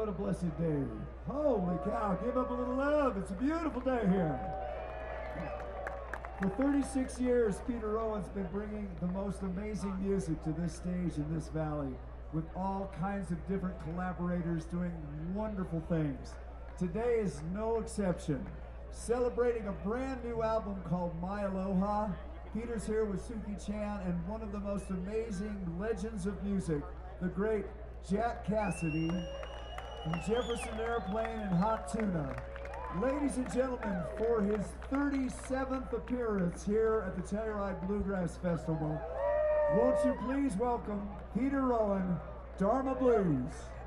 what a blessed day. Holy cow, give up a little love. It's a beautiful day here. For 36 years, Peter Rowan's been bringing the most amazing music to this stage in this valley with all kinds of different collaborators doing wonderful things. Today is no exception. Celebrating a brand new album called My Aloha, Peter's here with Suki Chan and one of the most amazing legends of music, the great Jack Cassidy from Jefferson Airplane and Hot Tuna. Ladies and gentlemen, for his 37th appearance here at the Telluride Bluegrass Festival, won't you please welcome Peter Rowan, Dharma Blues.